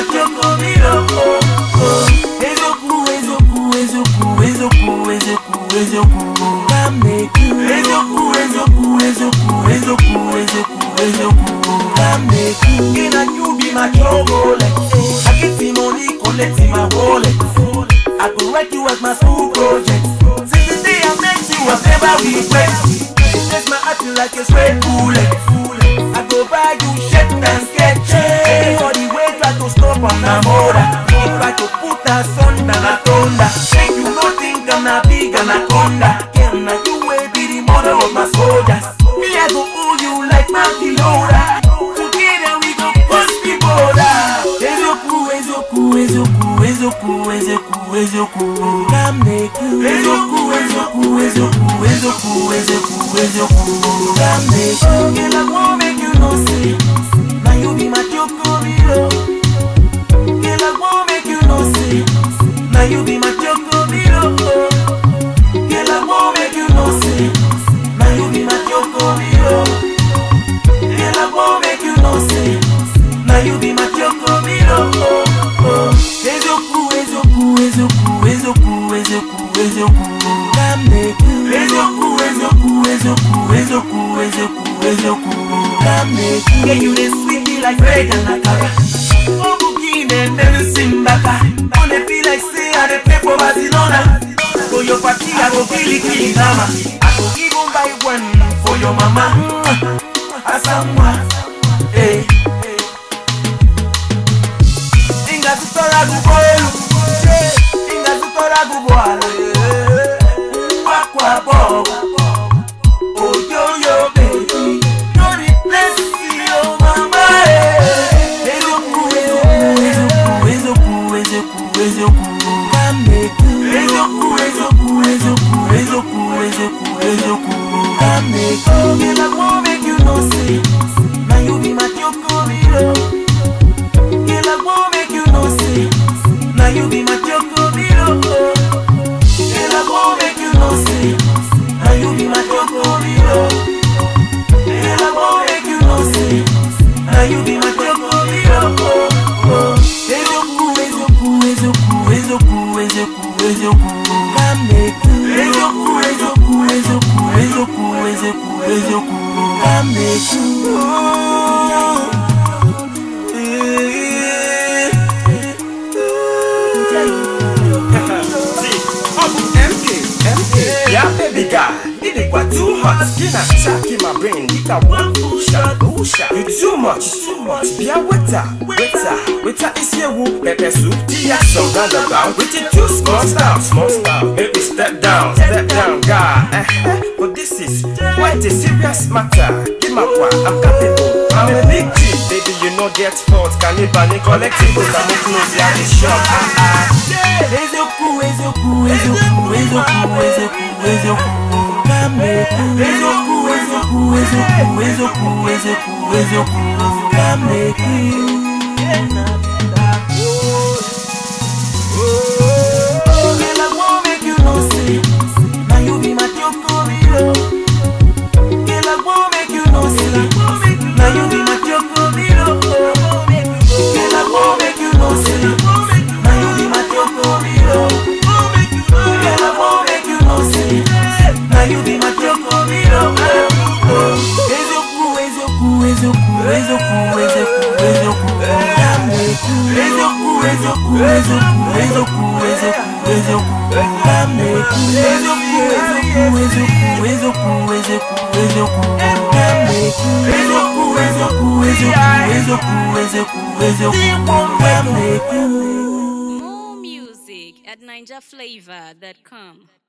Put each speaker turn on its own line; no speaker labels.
chocomilo. Ezoku, ezoku, ezoku, ezoku, ezoku, ezoku. Can make you. Ezoku, ezoku, ezoku, ezoku, ezoku, ezoku. Can make you. Can you be my chocolate? I get the money, collect in my wallet. I could write you as my school project. Since the day I met you, I've never regret. It takes my heart like a straight bullet. I go buy you shit and sketch. Everybody way try to stop on my mother. He try to put her son down a thunder. Make you no think I'm a big anaconda. Can you will be the mother of my soldiers? Me I go hold you like my Loda. Together we go push the border. Ezoku, ezoku, ezoku, ezoku, ezoku, ezoku. Can make you. Ezoku, ezoku, ezoku, ezoku, ezoku, ezoku. Can make you. Girl, I won't make you no see. Now you be my chocomilo. Girl, I won't make you no see. Now you be my chocomilo. Girl, I won't make you no see. Now you be my chocomilo. Girl, I won't make you no see. Now you be my chocomilo. Ezoku, ezoku, ezoku, ezoku, ezoku, ezoku. Can make you. Ezoku, ezoku, ezoku, ezoku, ezoku, ezoku. Can make you. Yeah, you dey sweet me like bread and akara. Oh, boogie, then medicine baka. On the feel like say I dey play for Barcelona. For your party, I go kill it, drama. I go even buy one for your mama. Asamwa, hey. Inga tutora gubolu, inga tutora guboale. Wakwa bob, oh yo yo baby, no replace your mama. Ezoku, ezoku, ezoku, ezoku, ezoku. Can make you. Ezoku, ezoku, ezoku, ezoku, ezoku, ezoku. Can make you. Girl, I won't make you no see. Now you be my chocomilo. Girl, I won't make you no see. Now you be my chocomilo. Girl, I won't make you no see. Now you be my chocomilo. Girl, I won't make you no see. Now you be my chocomilo. Ezoku, ezoku, ezoku, ezoku, ezoku, ezoku. Can make you. Ezoku, ezoku, ezoku, ezoku, ezoku, ezoku. Can make you.
Yeah, baby girl, it is quite too hot. Skin attack in my brain, you got one full shot. You too much. Be a waiter is here who pepper soup. Tia some roundabout, with it too small style. Baby step down, girl. But this is quite a serious matter. Give my qua, I'm capable. I'm a big G, baby you know get fault. Can you ban it collectibles? I'm a close, yeah, the shop.
Ezoku, ezoku, ezoku, ezoku, ezoku, ezoku. Can make you. Ezoku, ezoku, ezoku, ezoku, ezoku, ezoku. Can make you. Girl, I won't make you no see. Now you be my chocomilo. Girl, I won't make you no see. Now you be my chocomilo. Girl, I won't make you no see. Now you be my chocomilo. Girl, I won't make you no see. Now you be my chocomilo. Ezoku, ezoku, ezoku, ezoku, ezoku, ezoku. Can make you. Ezoku, ezoku, ezoku, ezoku, ezoku, ezoku. Can make you. Ezoku, ezoku, ezoku, ezoku, ezoku. Can make you. Ezoku, ezoku, ezoku, ezoku, ezoku. Can make you.
More music at NinjaFlavor.com.